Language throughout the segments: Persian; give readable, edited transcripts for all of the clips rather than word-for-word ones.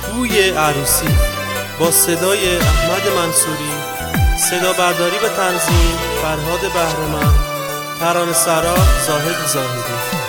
بوی عروسی با صدای احمد منصوری، صدا برداری و تنظیم فرهاد بهره‌مند، ترانه سرا زاهد زاهدی.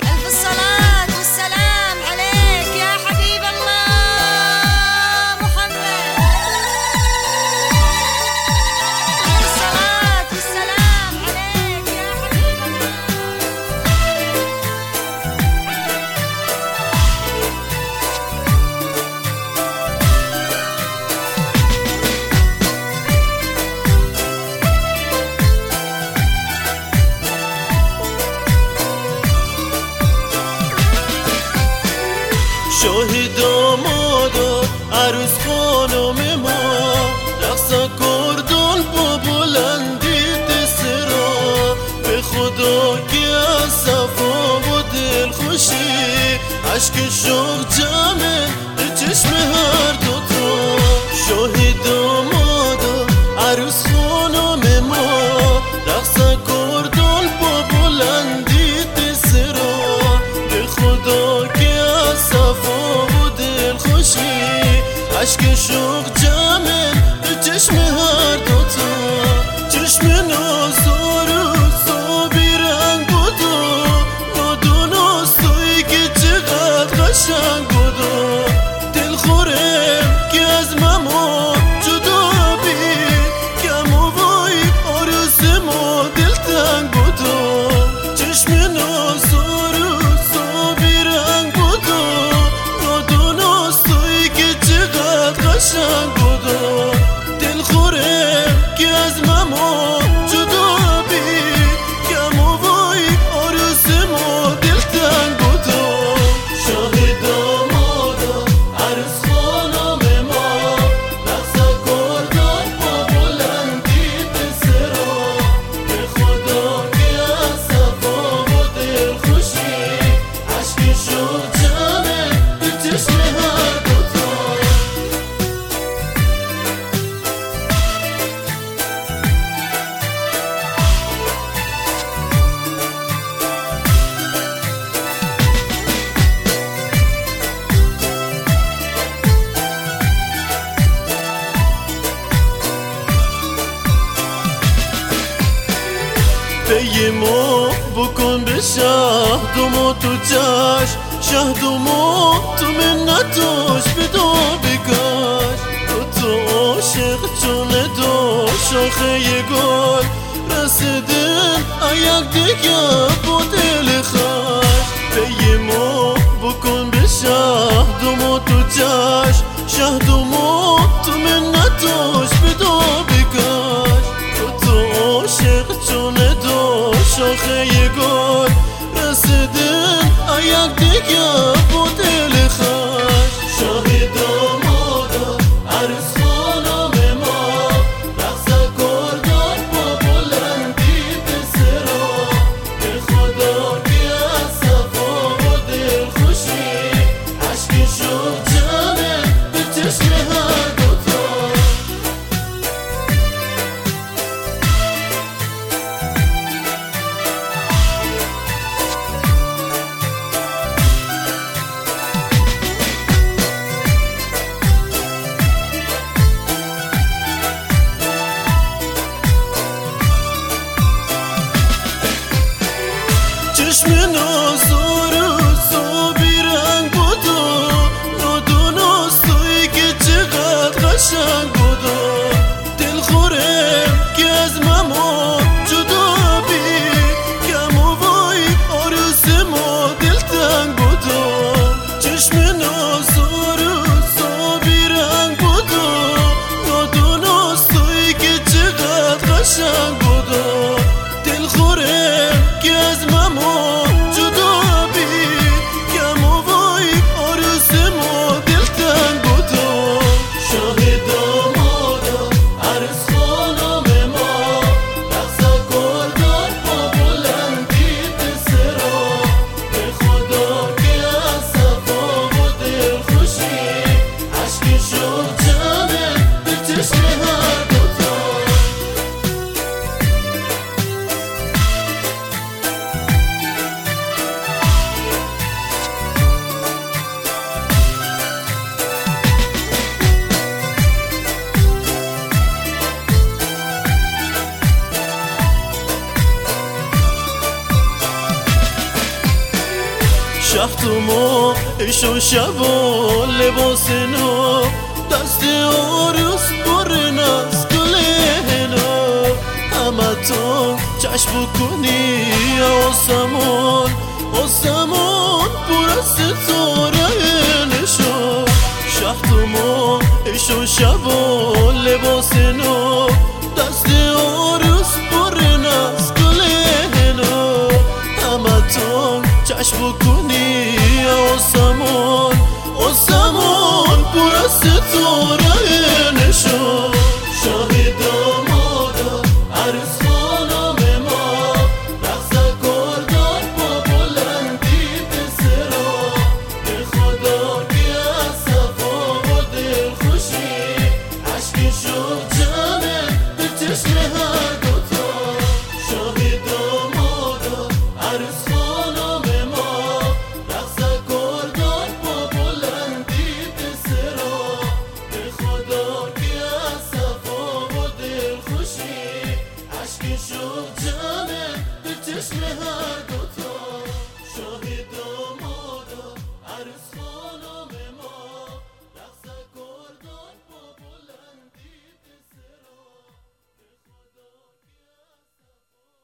شاهد دامادا عروس خانم ما، رقص کردن با بلندی دسرا، به خدا که از صفا و دل خوشی عشق شوق جمعه به چشم هر دوتا. شاهد دامادا عروس خانم ما، رقص کردن با بلندی دسرا، به خدا که صفا و دل خوشی عشق شوق جمعه به چشم هر دوتا. چشم نازار و صابی رنگ بودا، نادونست توی که چقدر قشنگ بودا. دل خورم که از مما جدا بی، کم و وای آرز ما دل تنگ بودا. چشم نازار و صابی رنگ بودا، قشنگ بودا. دل خورم که از مما جدا بی، کم و وای آرز ما دل تنگ بودا. شاهد دامادا عروس خانم ما، رقص کردن با بلندی دسرا، به خدا که از صفا و دل خوشی عشق شوق جمعه به چشم هر دوتا. به ما بکن به شهد و ما تو چشم، شهد و ما تو منتاش بدا بگش. تو عاشق چونه دو شاخه گل، رسیدن ایک دیگه با دل خوش. به ما بکن به شهد و ما تو چشم، شهد و ما تو منتاش بدا بگش. تو عاشق چونه دو شاخه گل، رسیدن ایک دیگه با دل خوش. شاهد دامادا عروس خانم ما، رقص کردن با بلندی دسرا، به خدا که از صفا و دل خوشی عشق شوق جمعه به چشم هر دوتا. شهد و ما عشق و شب و لباس نو دست آروس برن از گل هنا همه تو چشم بکنی آسمان آسمان پر از ستاره نشو شهد و ما عشق و شب و لباس نو دست آروس برن از گل هنا همه تو چشم بکنی آسمان آسمان پر از ستاره